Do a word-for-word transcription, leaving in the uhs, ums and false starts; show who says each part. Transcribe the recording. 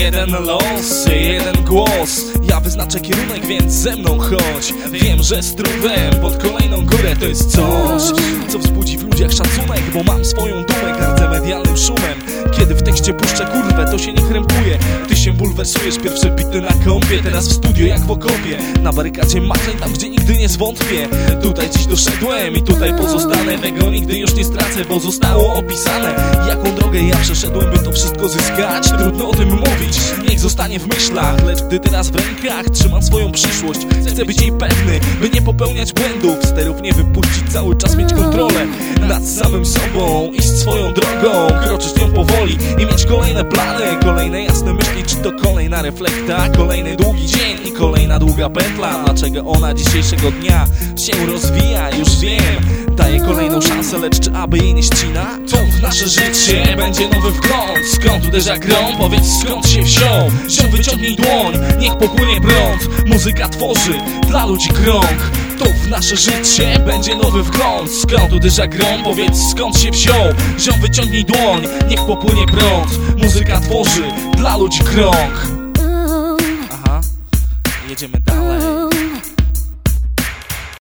Speaker 1: jeden los, jeden głos. Ja wyznaczę kierunek, więc ze mną chodź. Wiem, że z trudem pod kolejną górę to jest coś, co wzbudzi w ludziach szacunek, bo mam swoją dumę, gardzę medialnym szumem. Kiedy w tekście puszczę kurwę, to się nie krępuję. Ty się bulwersujesz, pierwsze bity na kąpie, teraz w studio jak w okopie, na barykadzie marzeń, tam gdzie nigdy nie zwątpię. Tutaj dziś doszedłem i tutaj pozostanę. Tego nigdy już nie stracę, bo zostało opisane, jaką drogę ja przeszedłem, by to wszystko zyskać. Trudno o tym mówić, niech zostanie w myślach, lecz gdy teraz w rękach trzymam swoją przyszłość, chcę być jej pewny, by nie popełniać błędów, sterów nie wypuścić, cały czas mieć kontrolę nad samym sobą, iść swoją drogą, kroczyć nią powoli i mieć kolejne plany, kolejne jasne myśli. Czy to kolejna reflekta, kolejny długi dzień i kolejna długa pętla. Dlaczego ona dzisiejszego dnia się rozwija, już wiem. Daje kolejną szansę, lecz czy aby jej nie ścina? To w nasze życie będzie nowy wgląd. Skąd uderza grom? Powiedz, skąd się wziął? Ziom, wyciągnij dłoń, niech popłynie prąd. Muzyka tworzy dla ludzi krąg. To w nasze życie będzie nowy wgląd. Skąd uderza grom? Powiedz, skąd się wziął? Ziom, wyciągnij dłoń, niech popłynie prąd. Muzyka tworzy dla ludzi krąg. Aha, jedziemy dalej.